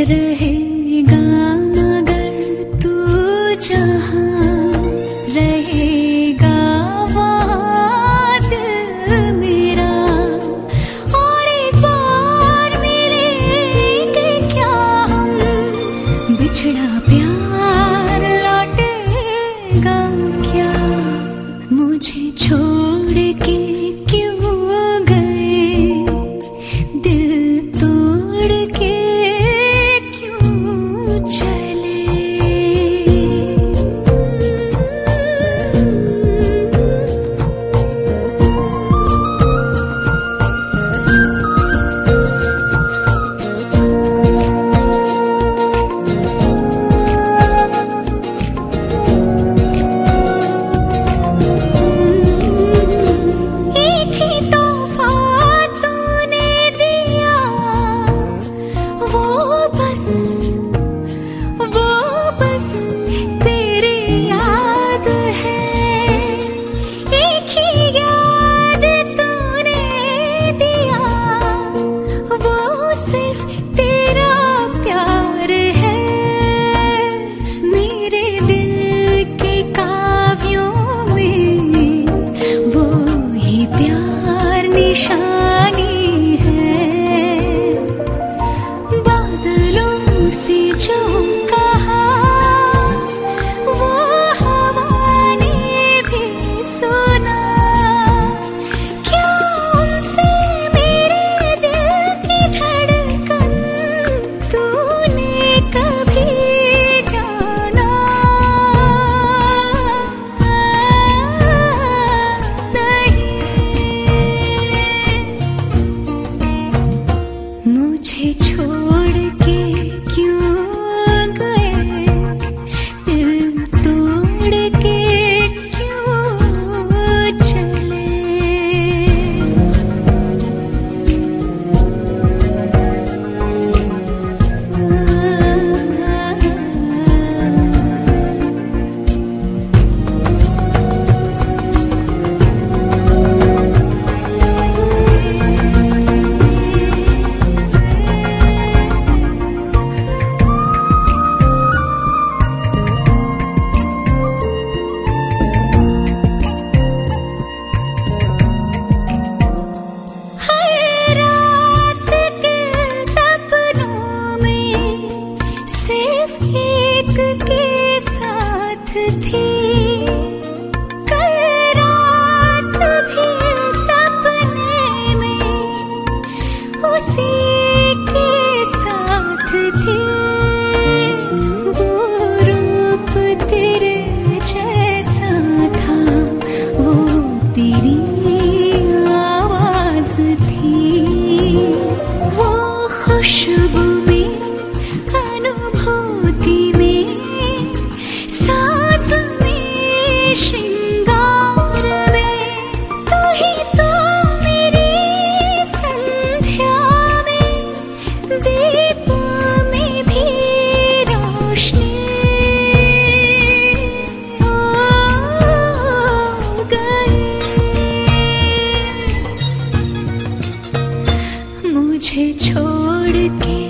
रहेगा मगर तू जहाँ रहेगा वहाँ दिल मेरा। और एक बार मिलेंगे क्या हम, बिछड़ा प्यार लौटेगा क्या। मुझे छोड़ के क्यों गए, दिल तोड़ के क्यों चले। निशानी है बादलों से जो कहा, वो हवा ने भी सुना। क्या उनसे मेरे दिल की धड़कन तूने कभी जाना। मुझे छोड़ के क्यों गए, दिल तोड़ के क्यों चले। खुशबू में, अनुभूति में, सांस में, श्रृंगार में, तू ही तो मेरी संध्या में, दीपों में भी रोशनी हो गई। मुझे छोड़ के